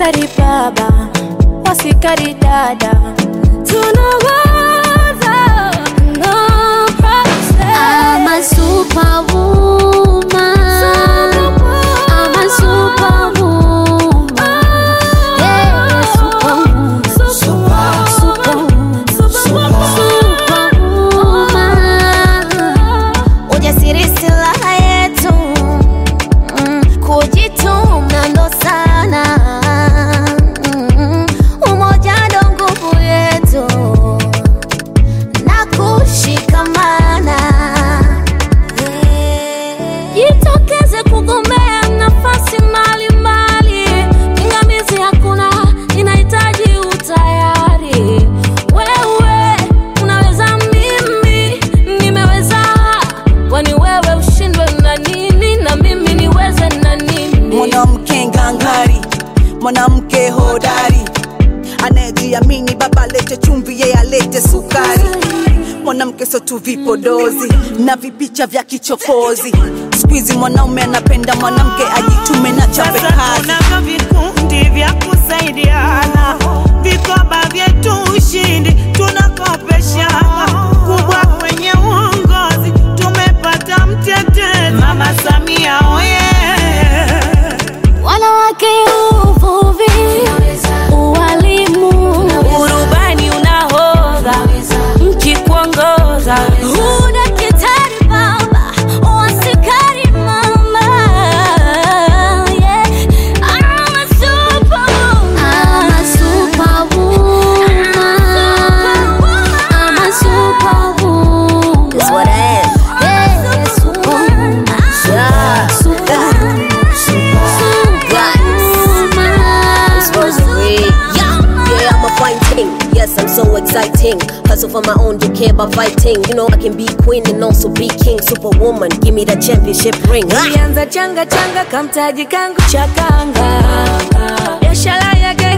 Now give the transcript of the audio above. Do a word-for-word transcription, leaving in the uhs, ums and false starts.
wasikari baba, wasikari dada, tunawaza no process. I'm a superwoman, I'm a superwoman, yeah, superwoman, super, superwoman, superwoman. Ujasiri silaha yetu, kujituma ndo sana, umoja ndo nguvu yetu, na kushikamana. Jitokeze kugombea nafasi mbali mbali, pingamizi hakuna, inahitaji utayari. Wewe unaweza, mimi nimeweza, kwani wewe ushindwe na nini na mimi niweze na nini? Mwanamke ngangari, mwanamke hodari, anayejiamini, baba lete chumvi yeye alete sukari. Mwanamke sio tu vipodozi na vipicha vya kichokozi. Squeeze mwanaume anapenda mwanamke ajitume na chape kazi. Sasa kuna vikundi vya kusaidiana, vikoba vyetu ushindi tunakopeshana. Kubwa kwenye uongozi tumepata mtetezi, Mama Samia oye. Wanawake uvuvi, ualimu, Urubani unahodha, mchi kuongoza, udaktari baba, wasikari mama, yeah. I'm a superwoman, I'm a superwoman, I'm a superwoman. That's what I am. Yeah, superwoman, yeah, superwoman, Yeah, I'm a fighting. Yes, I'm so exciting. Hustle for my own, don't care about fighting. You know I can be queen and also be king. Superwoman, give me that championship ring. Ulianza changa changa kamtaji kangu chakanga, biashara ya